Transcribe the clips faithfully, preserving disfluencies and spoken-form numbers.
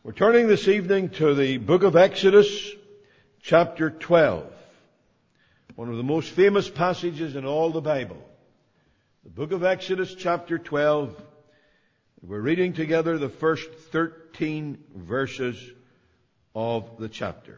We're turning this evening to the book of Exodus, chapter twelve. One of the most famous passages in all the Bible. The book of Exodus, chapter twelve. We're reading together the first thirteen verses of the chapter.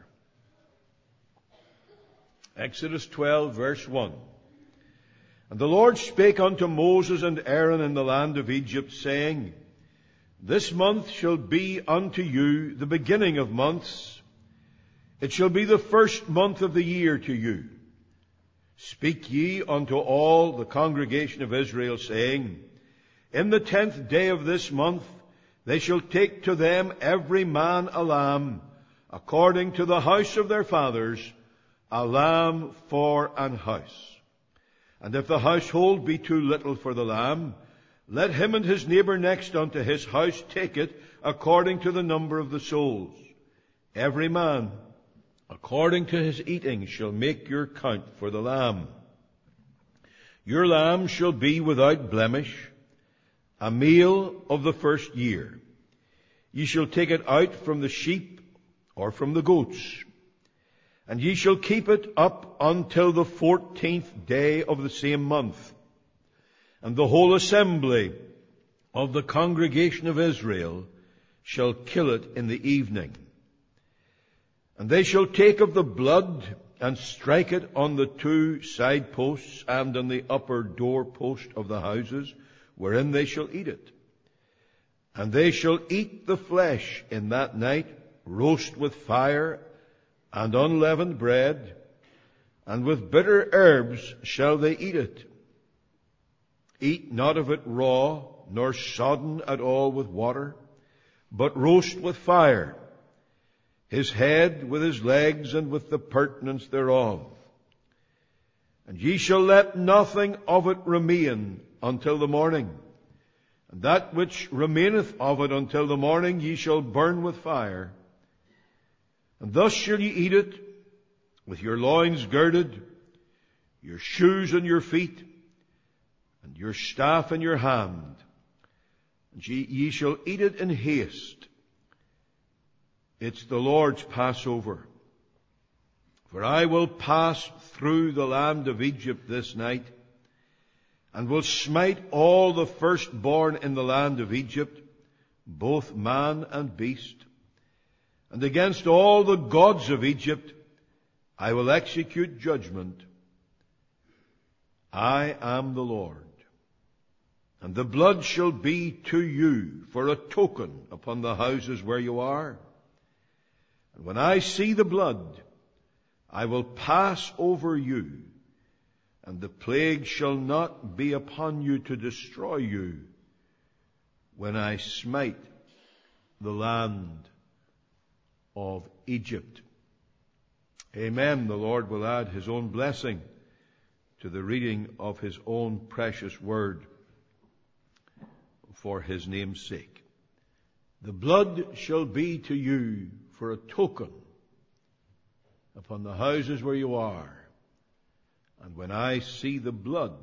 Exodus twelve, verse one. And the Lord spake unto Moses and Aaron in the land of Egypt, saying, This month shall be unto you the beginning of months. It shall be the first month of the year to you. Speak ye unto all the congregation of Israel, saying, In the tenth day of this month they shall take to them every man a lamb, according to the house of their fathers, a lamb for an house. And if the household be too little for the lamb, let him and his neighbor next unto his house take it according to the number of the souls. Every man, according to his eating, shall make your count for the lamb. Your lamb shall be without blemish, a male of the first year. Ye shall take it out from the sheep or from the goats, and ye shall keep it up until the fourteenth day of the same month. And the whole assembly of the congregation of Israel shall kill it in the evening. And they shall take of the blood and strike it on the two side posts and on the upper door post of the houses, wherein they shall eat it. And they shall eat the flesh in that night, roast with fire and unleavened bread, and with bitter herbs shall they eat it. Eat not of it raw, nor sodden at all with water, but roast with fire, his head with his legs and with the purtenance thereof. And ye shall let nothing of it remain until the morning. And that which remaineth of it until the morning ye shall burn with fire. And thus shall ye eat it, with your loins girded, your shoes on your feet, and your staff in your hand. And ye, ye shall eat it in haste. It's the Lord's Passover. For I will pass through the land of Egypt this night, and will smite all the firstborn in the land of Egypt, both man and beast. And against all the gods of Egypt I will execute judgment. I am the Lord. And the blood shall be to you for a token upon the houses where you are. And when I see the blood, I will pass over you, and the plague shall not be upon you to destroy you when I smite the land of Egypt. Amen. The Lord will add His own blessing to the reading of His own precious word for His name's sake. The blood shall be to you for a token upon the houses where you are. And when I see the blood,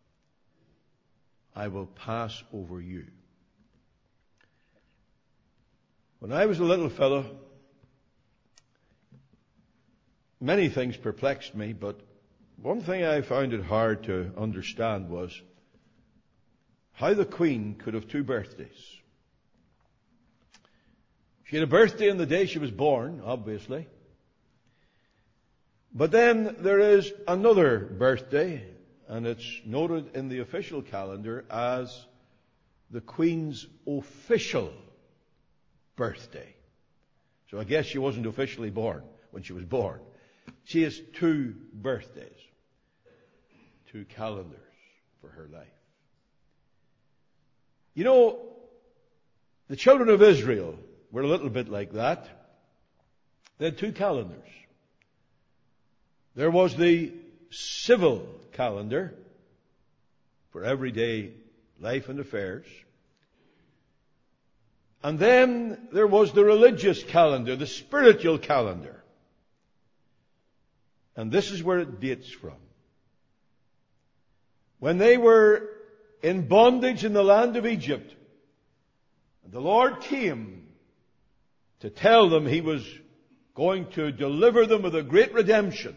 I will pass over you. When I was a little fellow, many things perplexed me, but one thing I found it hard to understand was how the Queen could have two birthdays. She had a birthday on the day she was born, obviously. But then there is another birthday, and it's noted in the official calendar as the Queen's official birthday. So I guess she wasn't officially born when she was born. She has two birthdays, two calendars for her life. You know, the children of Israel were a little bit like that. They had two calendars. There was the civil calendar for everyday life and affairs. And then there was the religious calendar, the spiritual calendar. And this is where it dates from. When they were in bondage in the land of Egypt, and the Lord came to tell them He was going to deliver them with a great redemption,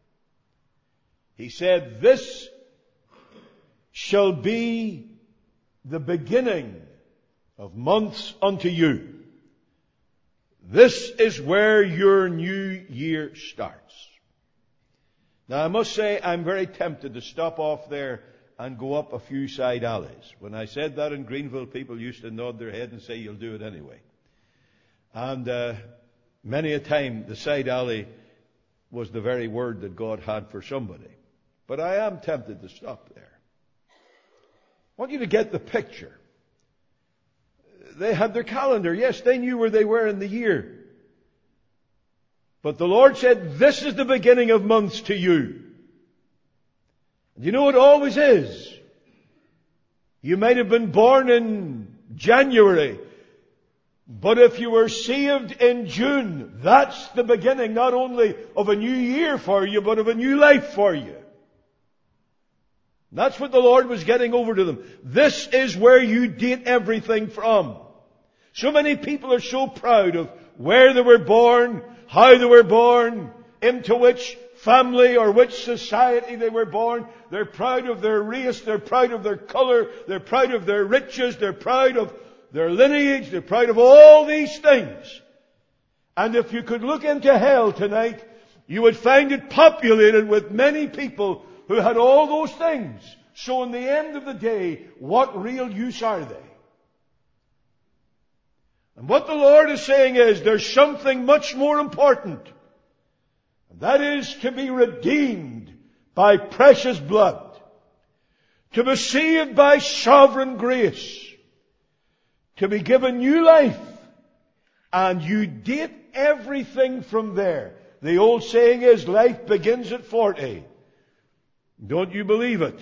He said, "This shall be the beginning of months unto you. This is where your new year starts." Now I must say I'm very tempted to stop off there and go up a few side alleys. When I said that in Greenville, people used to nod their head and say, "You'll do it anyway." And uh, many a time the side alley was the very word that God had for somebody. But I am tempted to stop there. I want you to get the picture. They had their calendar. Yes, they knew where they were in the year. But the Lord said, "This is the beginning of months to you." And you know what it always is? You might have been born in January, but if you were saved in June, that's the beginning not only of a new year for you, but of a new life for you. That's what the Lord was getting over to them. This is where you date everything from. So many people are so proud of where they were born, how they were born, into which family or which society they were born. They're proud of their race, they're proud of their colour, they're proud of their riches, they're proud of their lineage, they're proud of all these things. And if you could look into hell tonight, you would find it populated with many people who had all those things. So in the end of the day, what real use are they? And what the Lord is saying is, there's something much more important. And that is to be redeemed by precious blood. To be saved by sovereign grace. To be given new life. And you date everything from there. The old saying is, life begins at forty. Don't you believe it?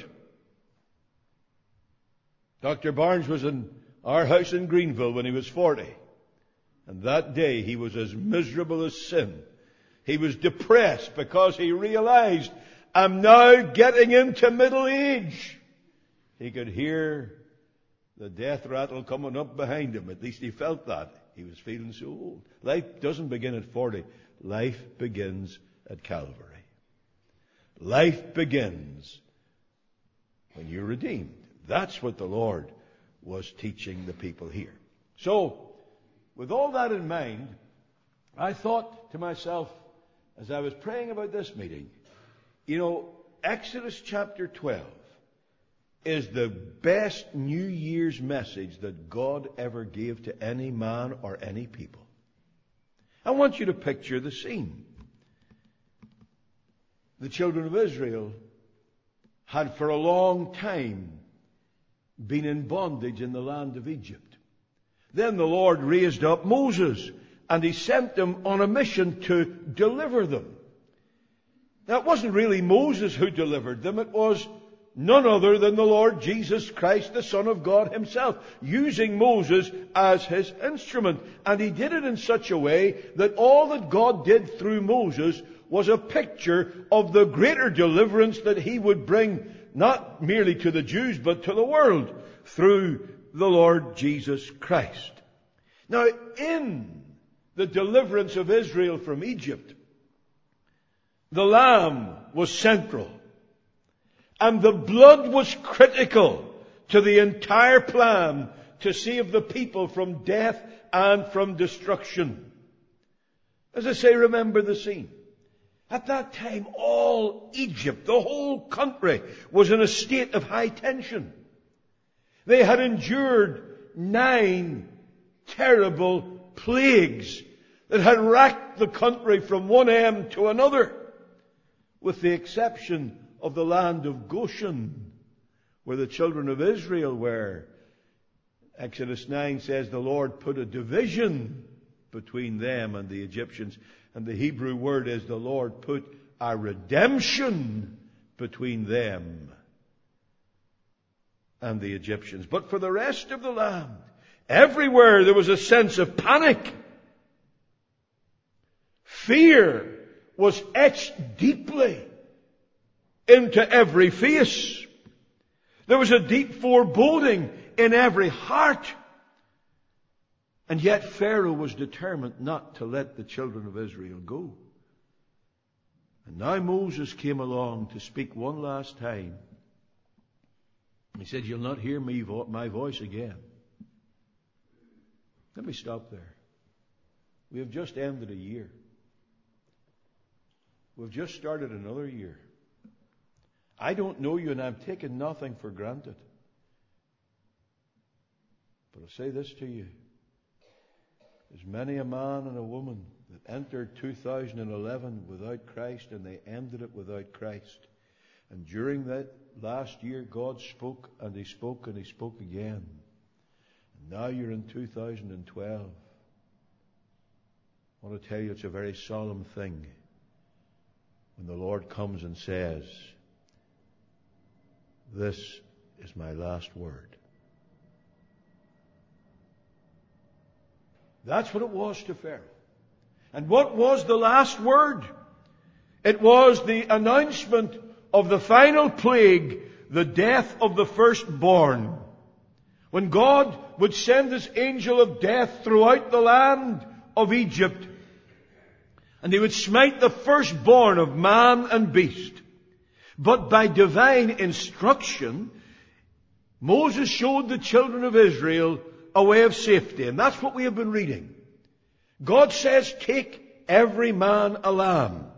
Doctor Barnes was in our house in Greenville when he was forty. And that day he was as miserable as sin. He was depressed because he realized, I'm now getting into middle age. He could hear the death rattle coming up behind him. At least he felt that. He was feeling so old. Life doesn't begin at forty. Life begins at Calvary. Life begins when you're redeemed. That's what the Lord was teaching the people here. So, with all that in mind, I thought to myself, as I was praying about this meeting, you know, Exodus chapter twelve is the best New Year's message that God ever gave to any man or any people. I want you to picture the scene. The children of Israel had for a long time been in bondage in the land of Egypt. Then the Lord raised up Moses, and He sent him on a mission to deliver them. Now, it wasn't really Moses who delivered them. It was none other than the Lord Jesus Christ, the Son of God Himself, using Moses as His instrument. And He did it in such a way that all that God did through Moses was a picture of the greater deliverance that He would bring, not merely to the Jews, but to the world, through the Lord Jesus Christ. Now, in the deliverance of Israel from Egypt, the lamb was central. And the blood was critical to the entire plan to save the people from death and from destruction. As I say, remember the scene. At that time, all Egypt, the whole country, was in a state of high tension. They had endured nine terrible plagues that had racked the country from one end to another, with the exception of the land of Goshen, where the children of Israel were. Exodus nine says the Lord put a division between them and the Egyptians. And the Hebrew word is the Lord put a redemption between them and the Egyptians. But for the rest of the land, everywhere there was a sense of panic. Fear was etched deeply into every face. There was a deep foreboding in every heart. And yet Pharaoh was determined not to let the children of Israel go. And now Moses came along to speak one last time. He said, "You'll not hear me vo- my voice again." Let me stop there. We have just ended a year. We've just started another year. I don't know you, and I'm taking nothing for granted. But I'll say this to you. There's many a man and a woman that entered two thousand eleven without Christ, and they ended it without Christ. And during that last year, God spoke, and He spoke, and He spoke again. And now you're in two thousand twelve. I want to tell you, it's a very solemn thing when the Lord comes and says, "This is my last word." That's what it was to Pharaoh. And what was the last word? It was the announcement of the final plague, the death of the firstborn. When God would send His angel of death throughout the land of Egypt, and He would smite the firstborn of man and beast. But by divine instruction, Moses showed the children of Israel a way of safety. And that's what we have been reading. God says, take every man a lamb.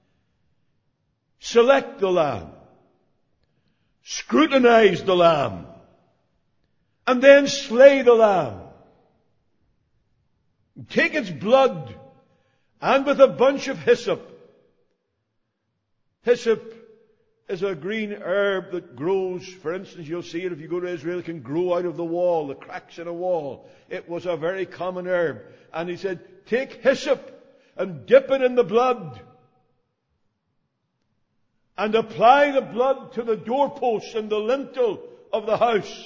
Select the lamb. Scrutinize the lamb. And then slay the lamb. Take its blood, and with a bunch of hyssop. Hyssop is a green herb that grows. For instance, you'll see it if you go to Israel. It can grow out of the wall, the cracks in a wall. It was a very common herb. And He said, take hyssop and dip it in the blood. And apply the blood to the doorposts and the lintel of the house.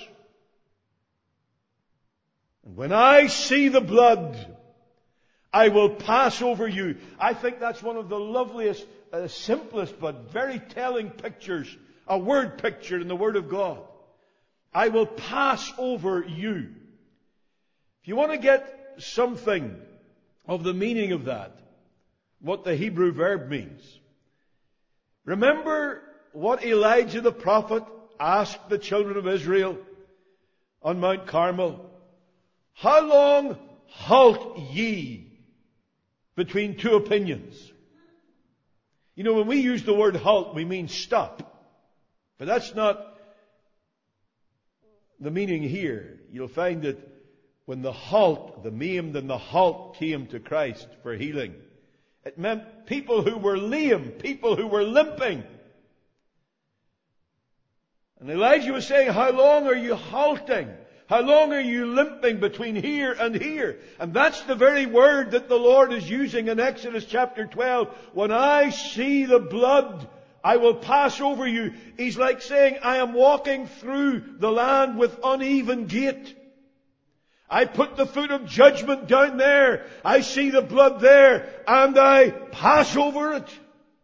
And when I see the blood, I will pass over you. I think that's one of the loveliest, uh, simplest, but very telling pictures, a word picture in the Word of God. I will pass over you. If you want to get something of the meaning of that, what the Hebrew verb means, remember what Elijah the prophet asked the children of Israel on Mount Carmel. How long halt ye between two opinions? You know, when we use the word halt, we mean stop. But that's not the meaning here. You'll find that when the halt, the maimed and the halt came to Christ for healing, it meant people who were lame, people who were limping. And Elijah was saying, how long are you halting? How long are you limping between here and here? And that's the very word that the Lord is using in Exodus chapter twelve. When I see the blood, I will pass over you. He's like saying, I am walking through the land with uneven gait. I put the foot of judgment down there. I see the blood there, and I pass over it.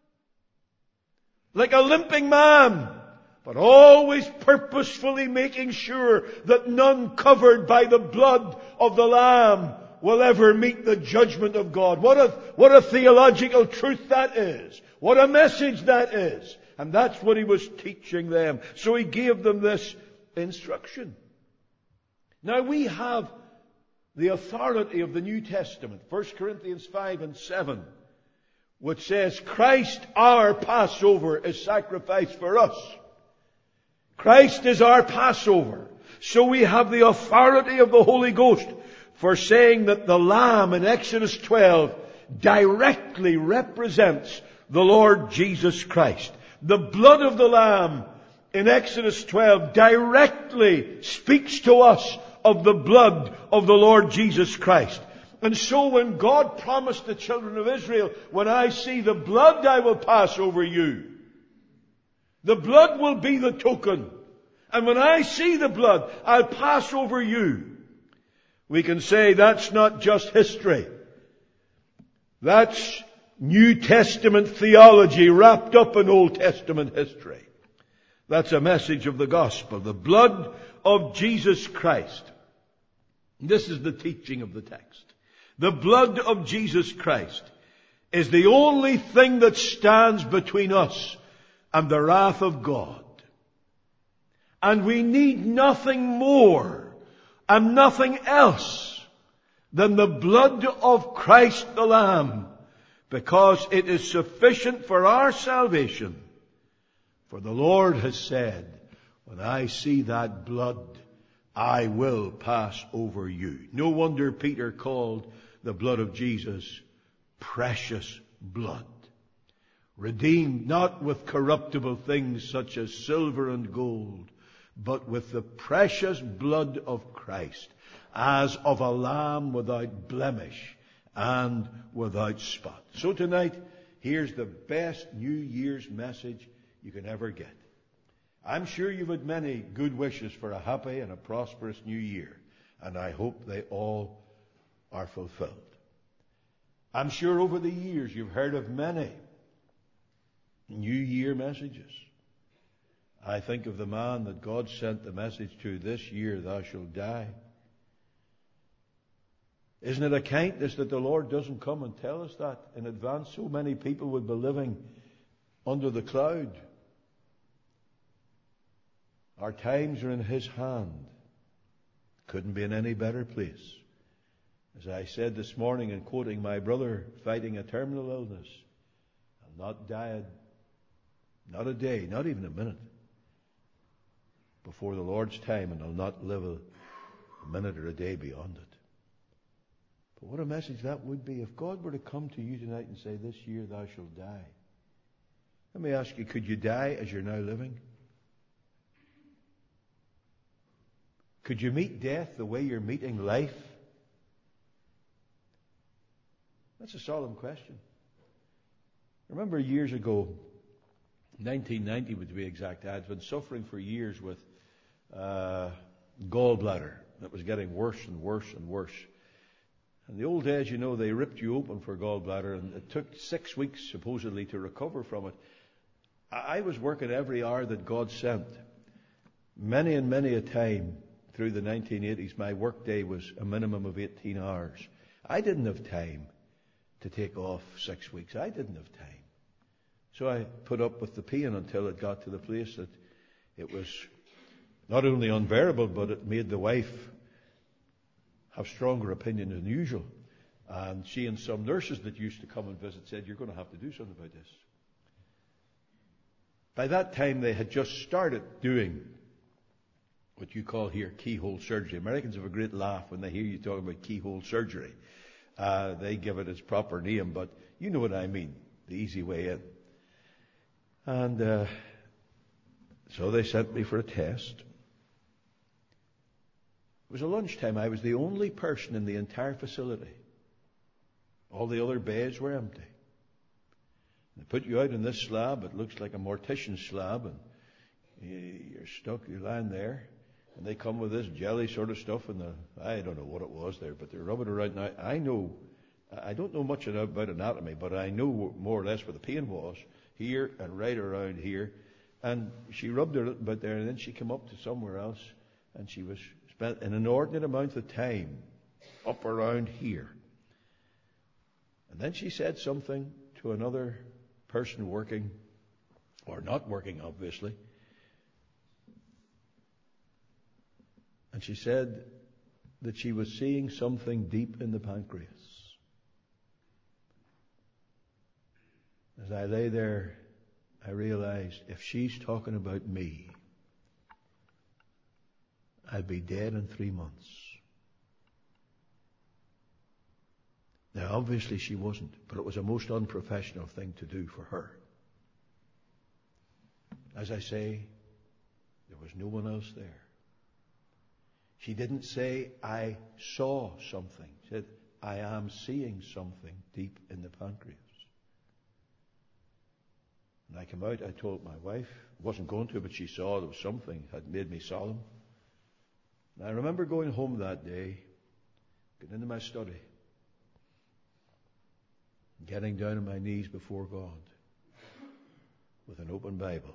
Like a limping man, but always purposefully making sure that none covered by the blood of the Lamb will ever meet the judgment of God. What a, what a theological truth that is. What a message that is. And that's what He was teaching them. So He gave them this instruction. Now we have the authority of the New Testament, First Corinthians five and seven, which says, Christ our Passover is sacrificed for us. Christ is our Passover. So we have the authority of the Holy Ghost for saying that the Lamb in Exodus twelve directly represents the Lord Jesus Christ. The blood of the Lamb in Exodus twelve directly speaks to us of the blood of the Lord Jesus Christ. And so when God promised the children of Israel, when I see the blood, I will pass over you. The blood will be the token. And when I see the blood, I'll pass over you. We can say that's not just history. That's New Testament theology wrapped up in Old Testament history. That's a message of the gospel. The blood of Jesus Christ. This is the teaching of the text. The blood of Jesus Christ is the only thing that stands between us and the wrath of God. And we need nothing more and nothing else than the blood of Christ the Lamb, because it is sufficient for our salvation. For the Lord has said, when I see that blood, I will pass over you. No wonder Peter called the blood of Jesus precious blood. Redeemed not with corruptible things such as silver and gold, but with the precious blood of Christ, as of a lamb without blemish and without spot. So tonight, here's the best New Year's message you can ever get. I'm sure you've had many good wishes for a happy and a prosperous new year, and I hope they all are fulfilled. I'm sure over the years you've heard of many New Year messages. I think of the man that God sent the message to, this year thou shalt die. Isn't it a kindness that the Lord doesn't come and tell us that in advance? So many people would be living under the cloud. Our times are in His hand. Couldn't be in any better place. As I said this morning in quoting my brother fighting a terminal illness, I'll not die, not a day, not even a minute, before the Lord's time, and I'll not live a, a minute or a day beyond it. But what a message that would be if God were to come to you tonight and say, this year thou shalt die. Let me ask you, could you die as you're now living? Could you meet death the way you're meeting life? That's a solemn question. I remember years ago, nineteen ninety would be exact, I had been suffering for years with uh, gallbladder that was getting worse and worse and worse. In the old days, you know, they ripped you open for gallbladder, and it took six weeks supposedly to recover from it. I, I was working every hour that God sent. Many and many a time through the nineteen eighties, my work day was a minimum of eighteen hours. I didn't have time to take off six weeks. I didn't have time. So I put up with the pain until it got to the place that it was not only unbearable, but it made the wife have stronger opinion than usual. And she and some nurses that used to come and visit said, you're going to have to do something about this. By that time, they had just started doing what you call here keyhole surgery. Americans have a great laugh when they hear you talking about keyhole surgery. Uh, they give it its proper name, but you know what I mean, the easy way in. And uh, so they sent me for a test. It was a lunchtime. I was the only person in the entire facility. All the other beds were empty. They put you out on this slab. It looks like a mortician slab, and you're stuck. You're lying there. And they come with this jelly sort of stuff, and the, I don't know what it was there, but they rub it around. Now, I know, I don't know much about anatomy, but I know more or less where the pain was, here and right around here. And she rubbed her a little bit there, and then she came up to somewhere else, and she was spent an inordinate amount of time up around here. And then she said something to another person working, or not working, obviously. And she said that she was seeing something deep in the pancreas. As I lay there, I realized if she's talking about me, I'd be dead in three months. Now, obviously she wasn't, but it was a most unprofessional thing to do for her. As I say, there was no one else there. She didn't say, I saw something. She said, I am seeing something deep in the pancreas. And I came out, I told my wife, I wasn't going to, but she saw there was something that had made me solemn. And I remember going home that day, getting into my study, getting down on my knees before God with an open Bible.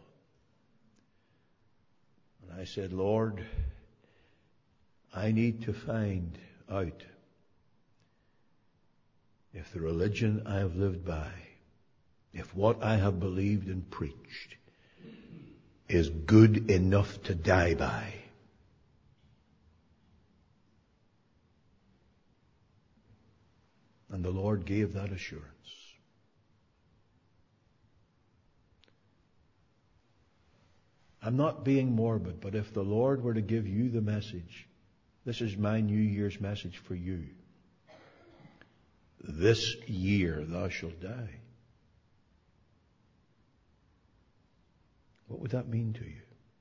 And I said, Lord, I need to find out if the religion I have lived by, if what I have believed and preached is good enough to die by. And the Lord gave that assurance. I'm not being morbid, but if the Lord were to give you the message, this is my New Year's message for you. This year thou shalt die. What would that mean to you?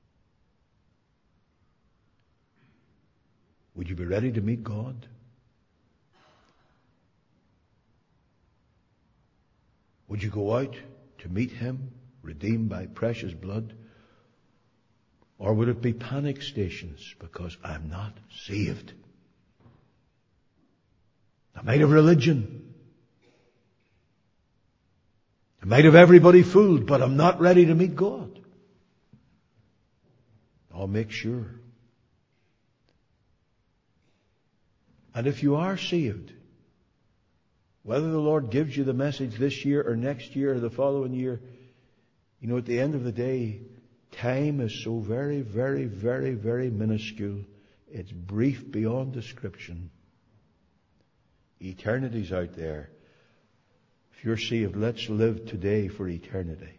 Would you be ready to meet God? Would you go out to meet Him, redeemed by precious blood? Or would it be panic stations because I'm not saved? I might have religion. I might have everybody fooled, but I'm not ready to meet God. I'll make sure. And if you are saved, whether the Lord gives you the message this year or next year or the following year, you know, at the end of the day, time is so very, very, very, very minuscule. It's brief beyond description. Eternity's out there. If you're saved, let's live today for eternity.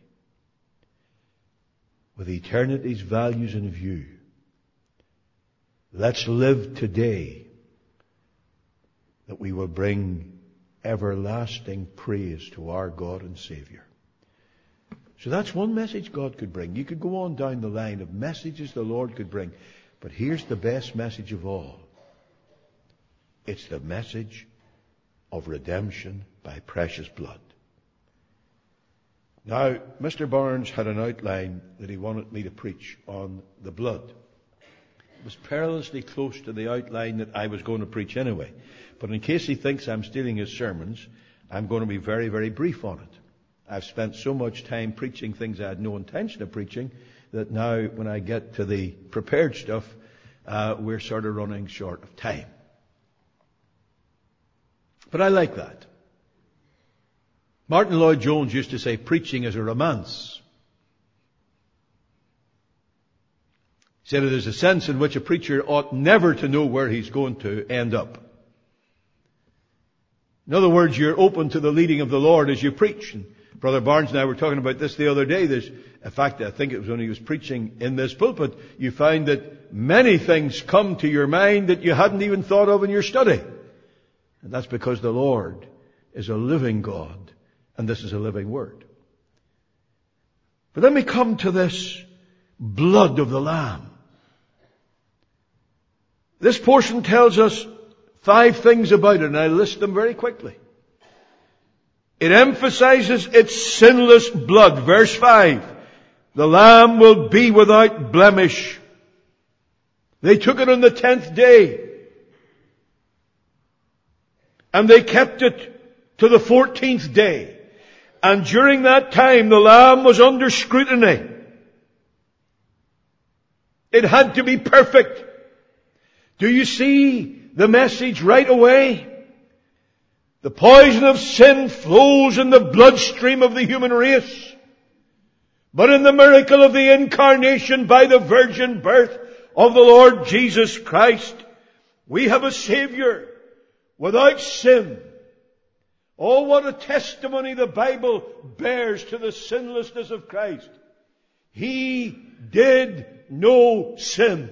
With eternity's values in view. Let's live today that we will bring everlasting praise to our God and Savior. So that's one message God could bring. You could go on down the line of messages the Lord could bring. But here's the best message of all. It's the message of redemption by precious blood. Now, Mister Barnes had an outline that he wanted me to preach on the blood. It was perilously close to the outline that I was going to preach anyway. But in case he thinks I'm stealing his sermons, I'm going to be very, very brief on it. I've spent so much time preaching things I had no intention of preaching that now when I get to the prepared stuff, uh, we're sort of running short of time. But I like that. Martin Lloyd-Jones used to say preaching is a romance. He said it is a sense in which a preacher ought never to know where he's going to end up. In other words, you're open to the leading of the Lord as you preach. And Brother Barnes and I were talking about this the other day. There's, in fact, I think it was when he was preaching in this pulpit, you find that many things come to your mind that you hadn't even thought of in your study. And that's because the Lord is a living God, and this is a living Word. But let me come to this blood of the Lamb. This portion tells us five things about it, and I list them very quickly. It emphasizes its sinless blood. Verse five. The Lamb will be without blemish. They took it on the tenth day. And they kept it to the fourteenth day. And during that time, the Lamb was under scrutiny. It had to be perfect. Do you see the message right away? The poison of sin flows in the bloodstream of the human race. But in the miracle of the incarnation by the virgin birth of the Lord Jesus Christ, we have a Savior without sin. Oh, what a testimony the Bible bears to the sinlessness of Christ. He did no sin.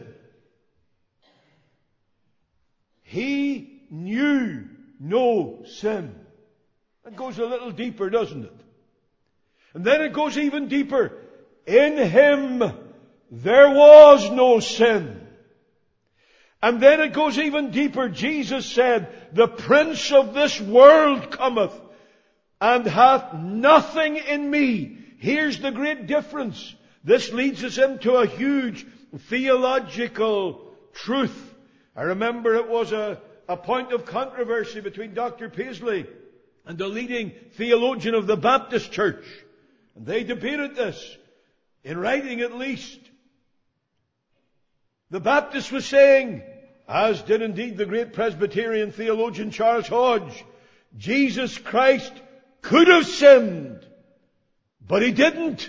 He knew no sin. It goes a little deeper, doesn't it? And then it goes even deeper. In Him there was no sin. And then it goes even deeper. Jesus said, the prince of this world cometh and hath nothing in me. Here's the great difference. This leads us into a huge theological truth. I remember it was a, a point of controversy between Doctor Paisley and the leading theologian of the Baptist Church. And they debated this, in writing at least. The Baptist was saying, as did indeed the great Presbyterian theologian Charles Hodge, Jesus Christ could have sinned, but He didn't.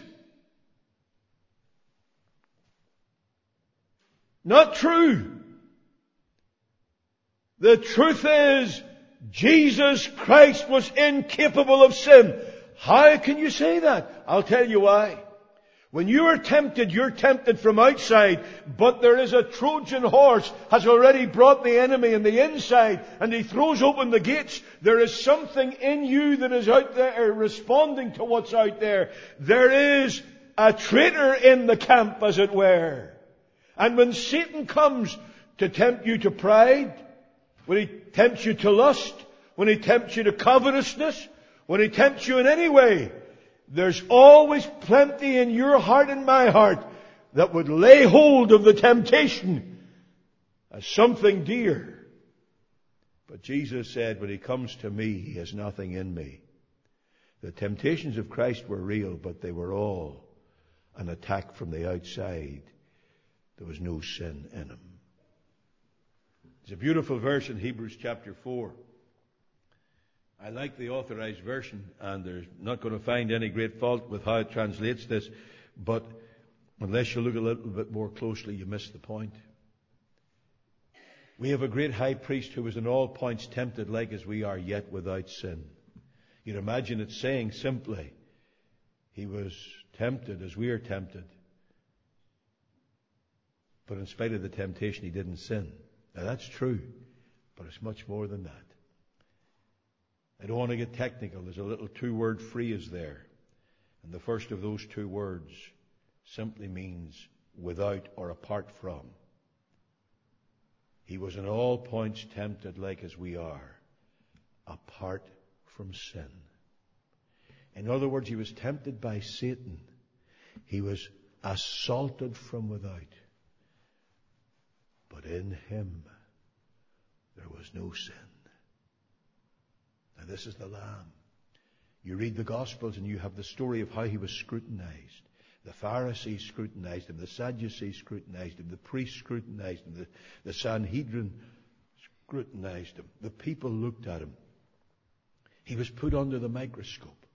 Not true. The truth is, Jesus Christ was incapable of sin. How can you say that? I'll tell you why. When you are tempted, you're tempted from outside, but there is a Trojan horse has already brought the enemy in the inside, and he throws open the gates. There is something in you that is out there responding to what's out there. There is a traitor in the camp, as it were. And when Satan comes to tempt you to pride, when he tempts you to lust, when he tempts you to covetousness, when he tempts you in any way, there's always plenty in your heart and my heart that would lay hold of the temptation as something dear. But Jesus said, when He comes to me, He has nothing in me. The temptations of Christ were real, but they were all an attack from the outside. There was no sin in Him. There's a beautiful verse in Hebrews chapter four. I like the Authorized Version, and there's not going to find any great fault with how it translates this, but unless you look a little bit more closely, you miss the point. We have a great high priest who was in all points tempted like as we are, yet without sin. You'd imagine it saying simply, He was tempted as we are tempted, but in spite of the temptation, He didn't sin. Now that's true, but it's much more than that. I don't want to get technical. There's a little two-word phrase there. And the first of those two words simply means without or apart from. He was in all points tempted like as we are, apart from sin. In other words, He was tempted by Satan. He was assaulted from without. But in Him there was no sin. Now this is the Lamb. You read the Gospels and you have the story of how He was scrutinized. The Pharisees scrutinized Him. The Sadducees scrutinized Him. The priests scrutinized Him. The, the Sanhedrin scrutinized Him. The people looked at Him. He was put under the microscope.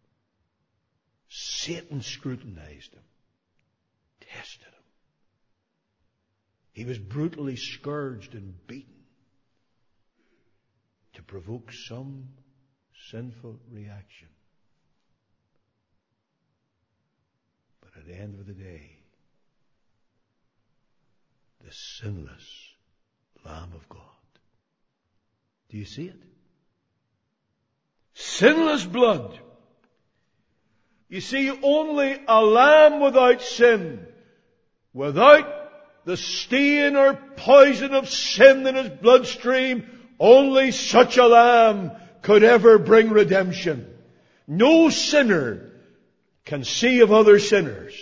Satan scrutinized Him. Tested Him. He was brutally scourged and beaten to provoke some sinful reaction. But at the end of the day, the sinless Lamb of God. Do you see it? Sinless blood. You see, only a lamb without sin, without the stain or poison of sin in his bloodstream, only such a lamb could ever bring redemption. No sinner can save other sinners.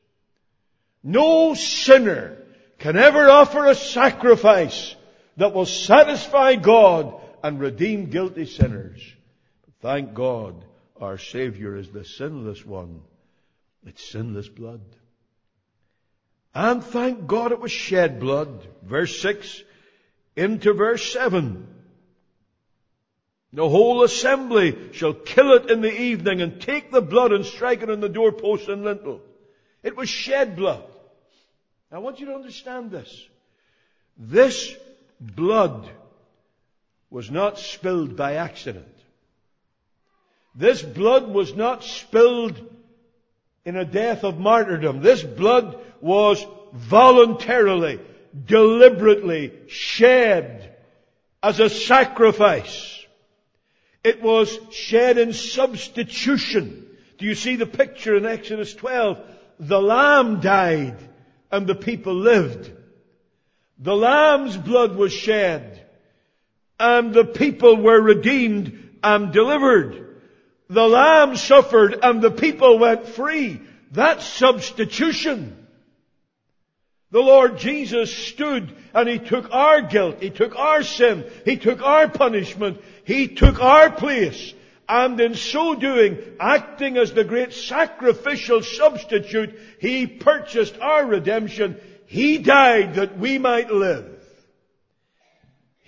No sinner can ever offer a sacrifice that will satisfy God and redeem guilty sinners. But thank God, our Savior is the sinless one. It's sinless blood. And thank God it was shed blood. Verse six into verse seven. The whole assembly shall kill it in the evening and take the blood and strike it on the doorpost and lintel. It was shed blood. I want you to understand this. This blood was not spilled by accident. This blood was not spilled in a death of martyrdom. This blood was voluntarily, deliberately shed as a sacrifice. It was shed in substitution. Do you see the picture in Exodus twelve? The lamb died and the people lived. The lamb's blood was shed and the people were redeemed and delivered. The lamb suffered and the people went free. That's substitution. The Lord Jesus stood and He took our guilt. He took our sin. He took our punishment. He took our place. And in so doing, acting as the great sacrificial substitute, He purchased our redemption. He died that we might live.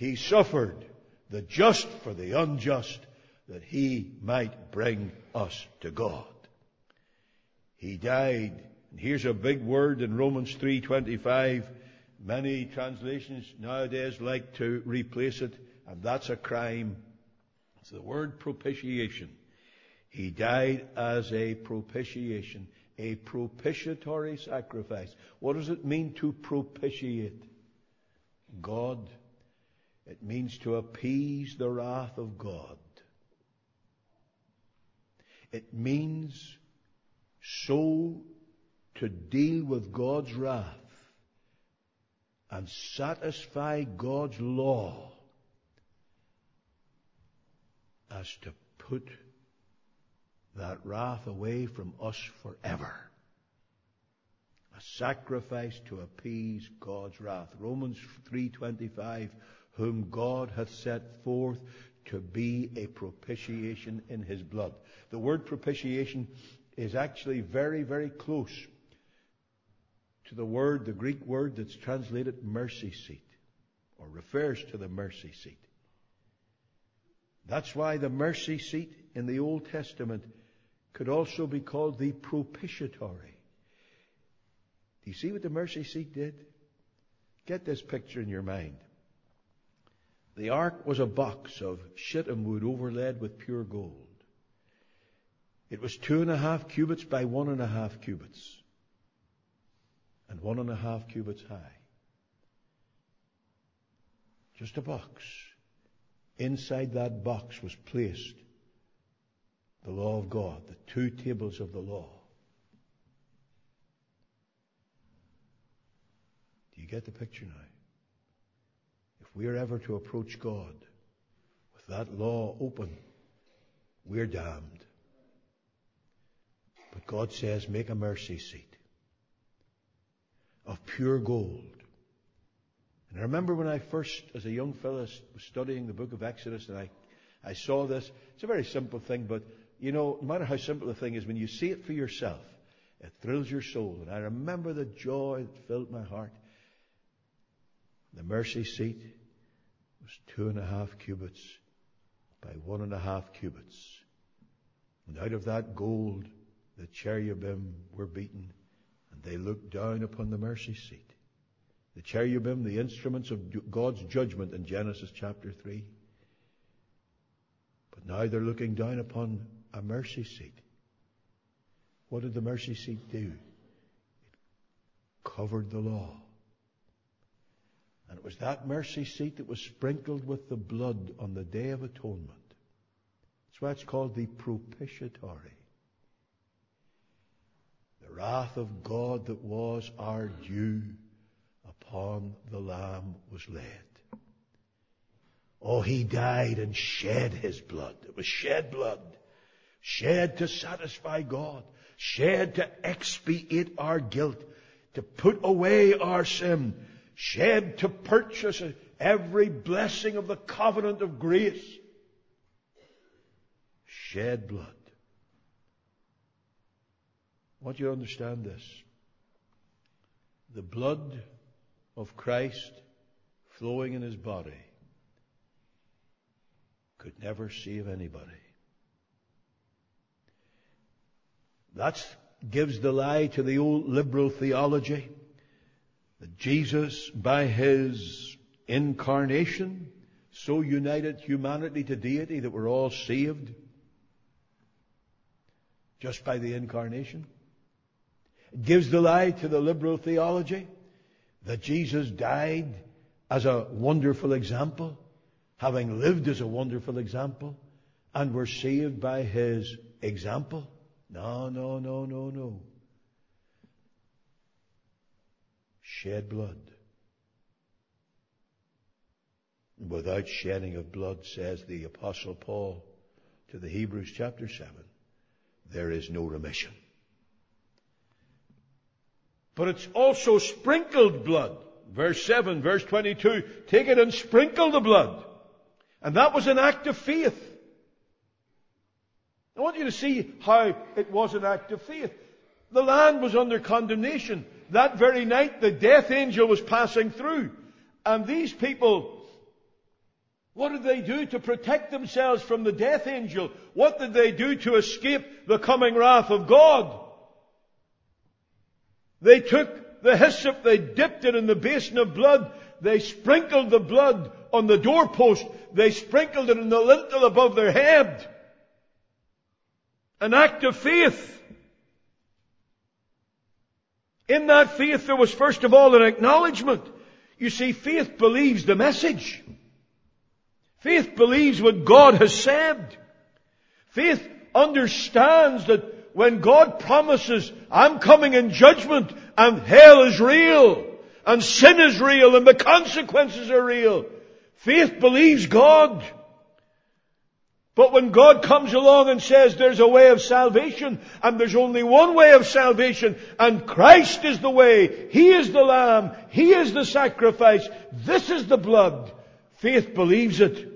He suffered, the just for the unjust, that He might bring us to God. He died. And here's a big word in Romans three twenty-five. Many translations nowadays like to replace it, and that's a crime. It's the word propitiation. He died as a propitiation, a propitiatory sacrifice. What does it mean to propitiate God? It means to appease the wrath of God. It means so to deal with God's wrath and satisfy God's law as to put that wrath away from us forever. A sacrifice to appease God's wrath. Romans three twenty-five, whom God hath set forth to be a propitiation in His blood. The word propitiation is actually very, very close to the word, the Greek word that's translated mercy seat, or refers to the mercy seat. That's why the mercy seat in the Old Testament could also be called the propitiatory. Do you see what the mercy seat did? Get this picture in your mind. The ark was a box of shittim wood overlaid with pure gold. It was two and a half cubits by one and a half cubits, and one and a half cubits high. Just a box. Inside that box was placed the law of God, the two tables of the law. Do you get the picture now? If we are ever to approach God with that law open, we're damned. But God says, make a mercy seat of pure gold. And I remember when I first, as a young fellow, was studying the book of Exodus, and I, I saw this. It's a very simple thing, but, you know, no matter how simple the thing is, when you see it for yourself, it thrills your soul. And I remember the joy that filled my heart. The mercy seat was two and a half cubits by one and a half cubits. And out of that gold, the cherubim were beaten, and they looked down upon the mercy seat. The cherubim, the instruments of God's judgment in Genesis chapter three. But now they're looking down upon a mercy seat. What did the mercy seat do? It covered the law. And it was that mercy seat that was sprinkled with the blood on the Day of Atonement. That's why it's called the propitiatory. The wrath of God that was our due upon the Lamb was laid. Oh, He died and shed His blood. It was shed blood. Shed to satisfy God. Shed to expiate our guilt. To put away our sin. Shed to purchase every blessing of the covenant of grace. Shed blood. I want you to understand this. The blood of Christ flowing in His body could never save anybody. That gives the lie to the old liberal theology that Jesus, by His incarnation, so united humanity to deity that we're all saved just by the incarnation. It gives the lie to the liberal theology that Jesus died as a wonderful example, having lived as a wonderful example, and we're saved by His example. No, no, no, no, no. Shed blood. Without shedding of blood, says the Apostle Paul to the Hebrews chapter seven, there is no remission. But it's also sprinkled blood. Verse seven, verse twenty-two, take it and sprinkle the blood. And that was an act of faith. I want you to see how it was an act of faith. The land was under condemnation. That very night, the death angel was passing through. And these people What did they do to protect themselves from the death angel? What did they do to escape the coming wrath of God? They took the hyssop, they dipped it in the basin of blood, they sprinkled the blood on the doorpost, they sprinkled it in the lintel above their head. An act of faith. In that faith there was first of all an acknowledgement. You see, faith believes the message. Faith believes what God has said. Faith understands that when God promises, I'm coming in judgment, and hell is real, and sin is real, and the consequences are real, faith believes God. But when God comes along and says there's a way of salvation, and there's only one way of salvation, and Christ is the way, He is the Lamb, He is the sacrifice, this is the blood, faith believes it.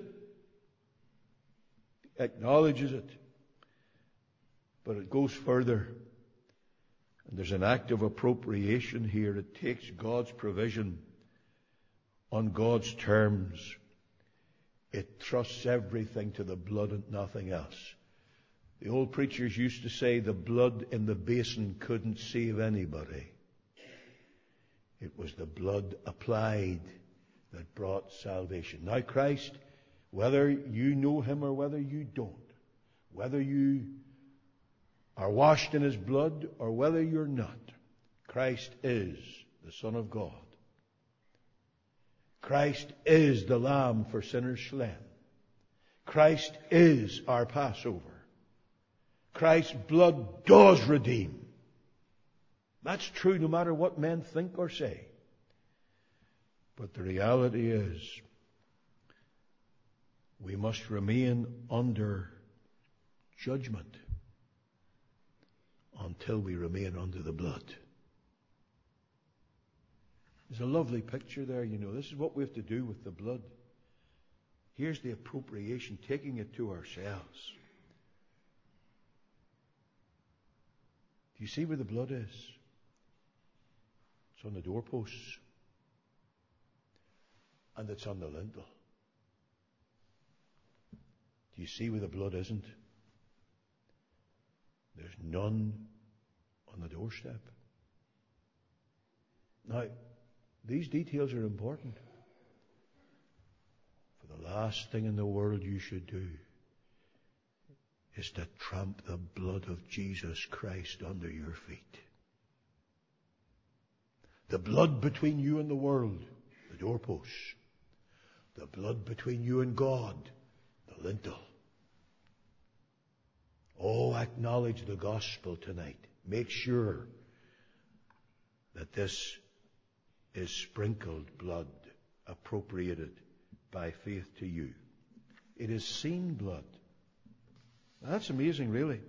Acknowledges it. But it goes further. And there's an act of appropriation here. It takes God's provision on God's terms. It trusts everything to the blood and nothing else. The old preachers used to say the blood in the basin couldn't save anybody. It was the blood applied that brought salvation. Now Christ, whether you know Him or whether you don't, whether you are washed in His blood or whether you're not, Christ is the Son of God. Christ is the Lamb for sinners slain. Christ is our Passover. Christ's blood does redeem. That's true no matter what men think or say. But the reality is, we must remain under judgment until we remain under the blood. There's a lovely picture there, you know. This is what we have to do with the blood. Here's the appropriation, taking it to ourselves. Do you see where the blood is? It's on the doorposts. And it's on the lintel. Do you see where the blood isn't? There's none on the doorstep. Now, these details are important. For the last thing in the world you should do is to tramp the blood of Jesus Christ under your feet. The blood between you and the world, the doorposts. The blood between you and God, the lintel. Oh, acknowledge the gospel tonight. Make sure that this is sprinkled blood, appropriated by faith to you. It is seen blood. Now, that's amazing, really.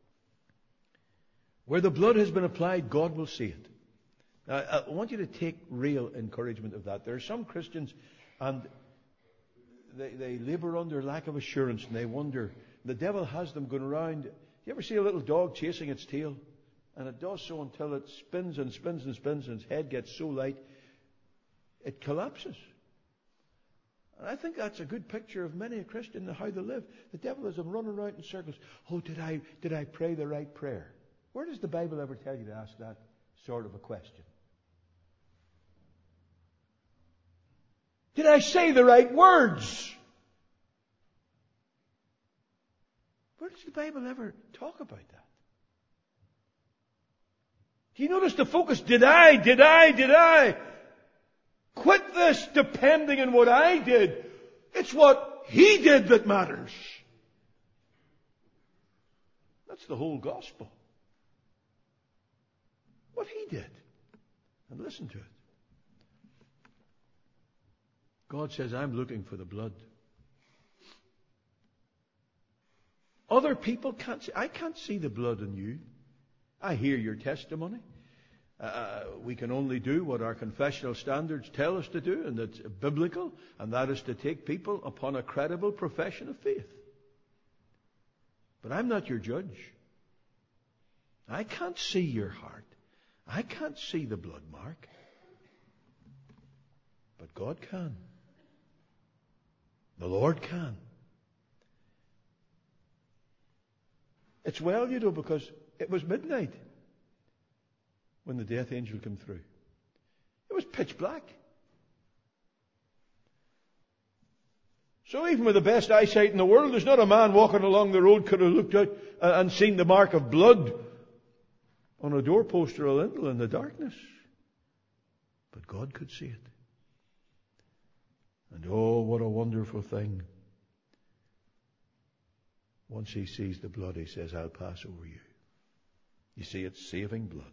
Where the blood has been applied, God will see it. Now, I want you to take real encouragement of that. There are some Christians, and they, they labor under lack of assurance, and they wonder. The devil has them going around. You ever see a little dog chasing its tail? And it does so until it spins and spins and spins, and its head gets so light, it collapses. And I think that's a good picture of many a Christian and how they live. The devil has them running around in circles. Oh, did I did I pray the right prayer? Where does the Bible ever tell you to ask that sort of a question? Did I say the right words? Where does the Bible ever talk about that? Do you notice the focus? Did I, did I, did I? Quit this depending on what I did. It's what He did that matters. That's the whole gospel. What He did. And listen to it. God says, I'm looking for the blood. Other people can't see. I can't see the blood in you. I hear your testimony. Uh, we can only do what our confessional standards tell us to do, and that's biblical, and that is to take people upon a credible profession of faith. But I'm not your judge. I can't see your heart. I can't see the blood mark. But God can. The Lord can. It's well, you know, because it was midnight when the death angel came through. It was pitch black. So even with the best eyesight in the world, there's not a man walking along the road could have looked out and seen the mark of blood on a doorpost or a lintel in the darkness. But God could see it. And oh, what a wonderful thing. Once he sees the blood, he says, I'll pass over you. You see, it's saving blood.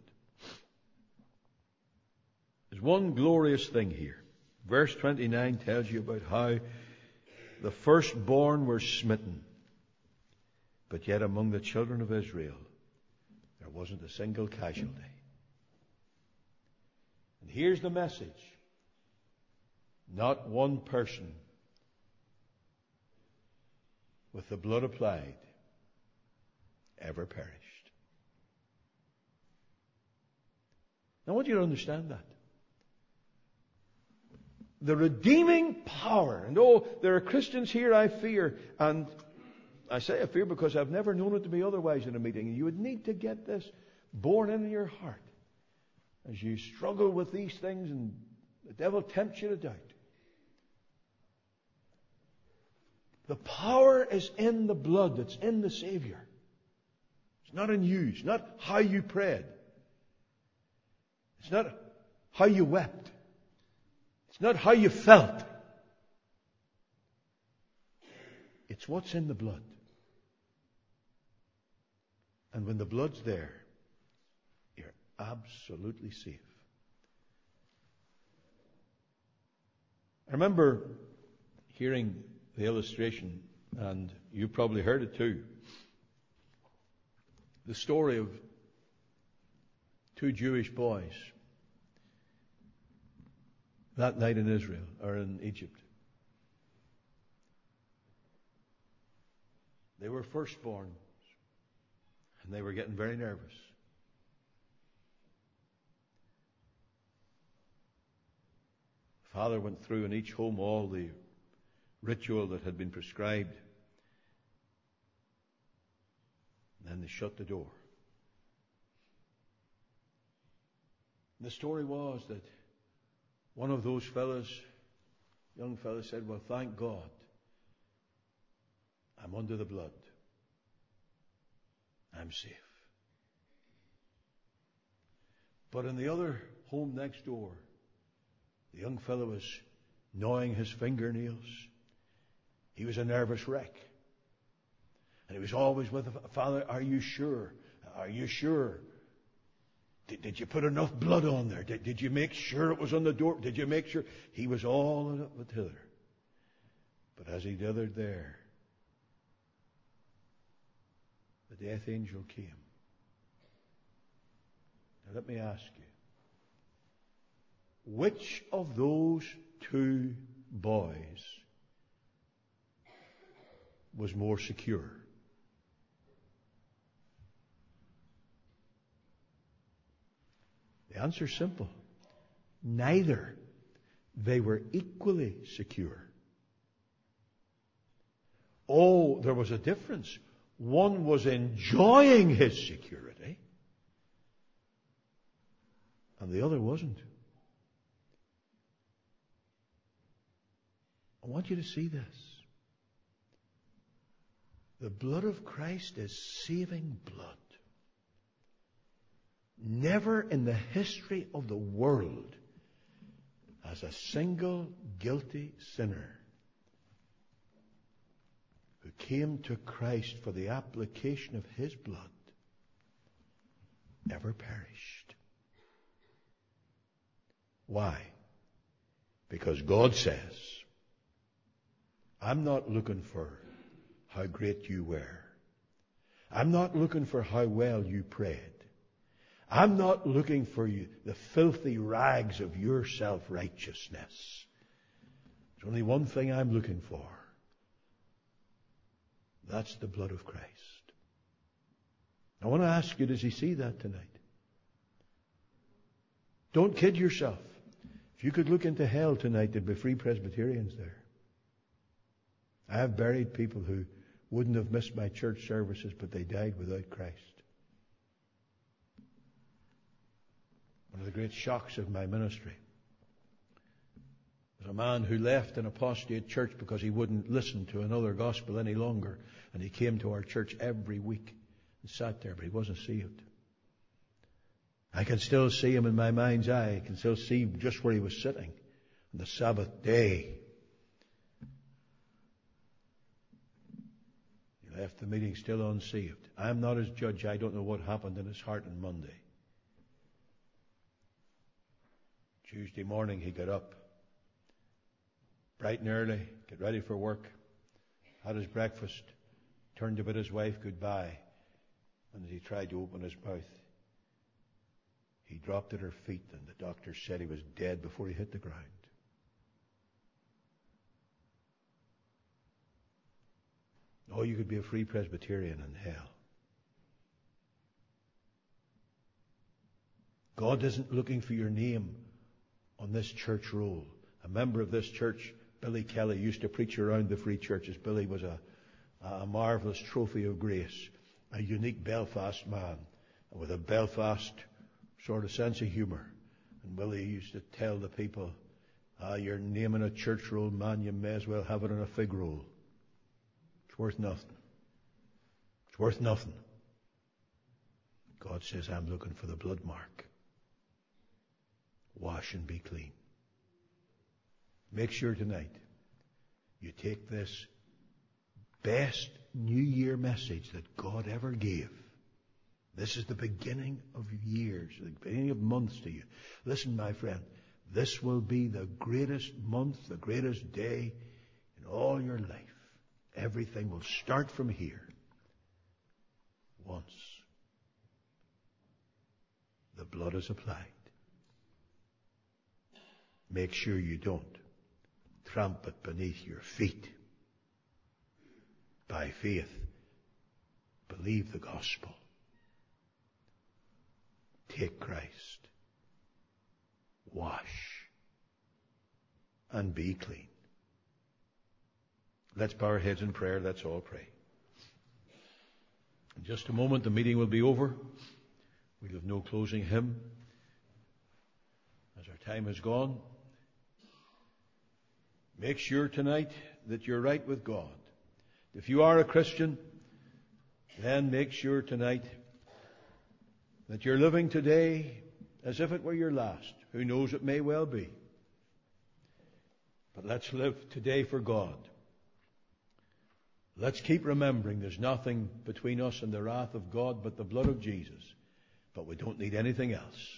There's one glorious thing here. Verse twenty-nine tells you about how the firstborn were smitten. But yet among the children of Israel, there wasn't a single casualty. And here's the message. Not one person with the blood applied ever perished. Now I want you to understand that. The redeeming power, and oh, there are Christians here I fear, and I say I fear because I've never known it to be otherwise in a meeting. You would need to get this born in your heart as you struggle with these things and the devil tempts you to doubt. The power is in the blood that's in the Savior. It's not in you. It's not how you prayed. It's not how you wept. It's not how you felt. It's what's in the blood. And when the blood's there, you're absolutely safe. I remember hearing the illustration, and you probably heard it too. The story of two Jewish boys that night in Israel, or in Egypt. They were firstborn, and they were getting very nervous. Father went through in each home all the ritual that had been prescribed. And then they shut the door. The story was that one of those fellas, young fellas, said, well, thank God I'm under the blood. I'm safe. But in the other home next door, the young fellow was gnawing his fingernails. He was a nervous wreck. And he was always with the Father, are you sure? Are you sure? Did, did you put enough blood on there? Did, did you make sure it was on the door? Did you make sure? He was all in it with hither. But as he dithered there, the death angel came. Now let me ask you, which of those two boys was more secure? The answer is simple. Neither. They were equally secure. Oh, there was a difference. One was enjoying his security, and the other wasn't. I want you to see this. The blood of Christ is saving blood. Never in the history of the world has a single guilty sinner who came to Christ for the application of His blood ever perished. Why? Because God says, I'm not looking for how great you were. I'm not looking for how well you prayed. I'm not looking for you, the filthy rags of your self-righteousness. There's only one thing I'm looking for. That's the blood of Christ. I want to ask you, does He see that tonight? Don't kid yourself. If you could look into hell tonight, there'd be free Presbyterians there. I have buried people who wouldn't have missed my church services, but they died without Christ. One of the great shocks of my ministry was a man who left an apostate church because he wouldn't listen to another gospel any longer. And he came to our church every week and sat there, but he wasn't saved. I can still see him in my mind's eye. I can still see just where he was sitting on the Sabbath day. He left the meeting still unsaved. I'm not his judge. I don't know what happened in his heart on Monday. Tuesday morning he got up, bright and early, get ready for work, had his breakfast, turned to bid his wife goodbye, and as he tried to open his mouth, he dropped at her feet, and the doctor said he was dead before he hit the ground. Oh, you could be a free Presbyterian in hell. God isn't looking for your name on this church roll. A member of this church, Billy Kelly, used to preach around the free churches. Billy was a, a marvelous trophy of grace, a unique Belfast man with a Belfast sort of sense of humor. And Billy used to tell the people, ah, you're naming a church roll, man, you may as well have it on a fig roll. It's worth nothing. It's worth nothing. God says, I'm looking for the blood mark. Wash and be clean. Make sure tonight you take this best New Year message that God ever gave. This is the beginning of years, the beginning of months to you. Listen, my friend, this will be the greatest month, the greatest day in all your life. Everything will start from here. Once the blood is applied. Make sure you don't tramp it beneath your feet. By faith, believe the gospel. Take Christ. Wash. And be clean. Let's bow our heads in prayer. Let's all pray. In just a moment, the meeting will be over. We'll have no closing hymn, as our time has gone. Make sure tonight that you're right with God. If you are a Christian, then make sure tonight that you're living today as if it were your last. Who knows, it may well be. But let's live today for God. Let's keep remembering there's nothing between us and the wrath of God but the blood of Jesus. But we don't need anything else.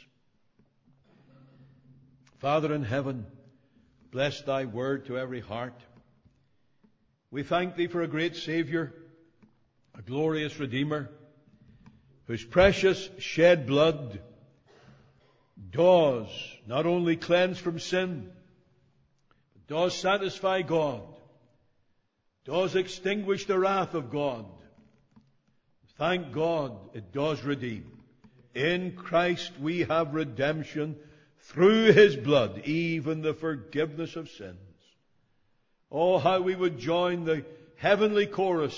Father in heaven, bless thy word to every heart. We thank thee for a great Savior, a glorious Redeemer, whose precious shed blood does not only cleanse from sin, but does satisfy God, does extinguish the wrath of God. Thank God it does redeem. In Christ we have redemption through his blood, even the forgiveness of sins. Oh, how we would join the heavenly chorus.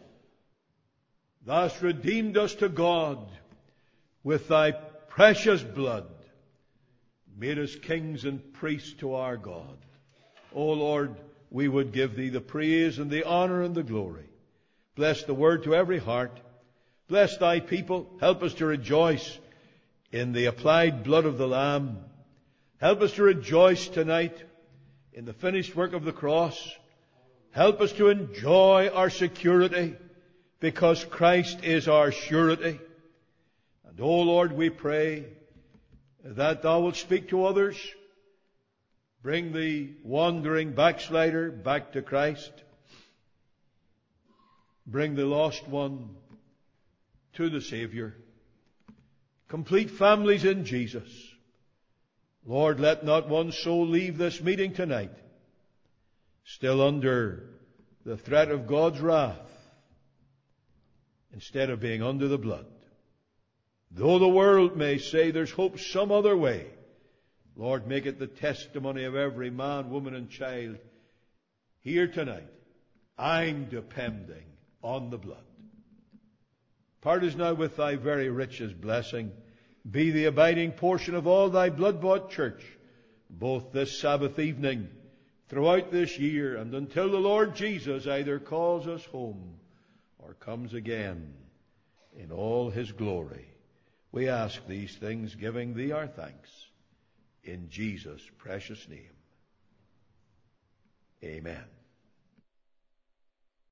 Thus redeemed us to God with thy precious blood, made us kings and priests to our God. Oh Lord, we would give thee the praise and the honor and the glory. Bless the word to every heart. Bless thy people. Help us to rejoice in the applied blood of the Lamb. Help us to rejoice tonight in the finished work of the cross. Help us to enjoy our security because Christ is our surety. And, O Lord, we pray that thou wilt speak to others. Bring the wandering backslider back to Christ. Bring the lost one to the Savior. Complete families in Jesus. Lord, let not one soul leave this meeting tonight still under the threat of God's wrath instead of being under the blood. Though the world may say there's hope some other way, Lord, make it the testimony of every man, woman, and child here tonight I'm depending on the blood. Part us now with thy very richest blessing. Be the abiding portion of all thy blood-bought church, both this Sabbath evening, throughout this year, and until the Lord Jesus either calls us home or comes again in all his glory. We ask these things, giving thee our thanks, in Jesus' precious name. Amen.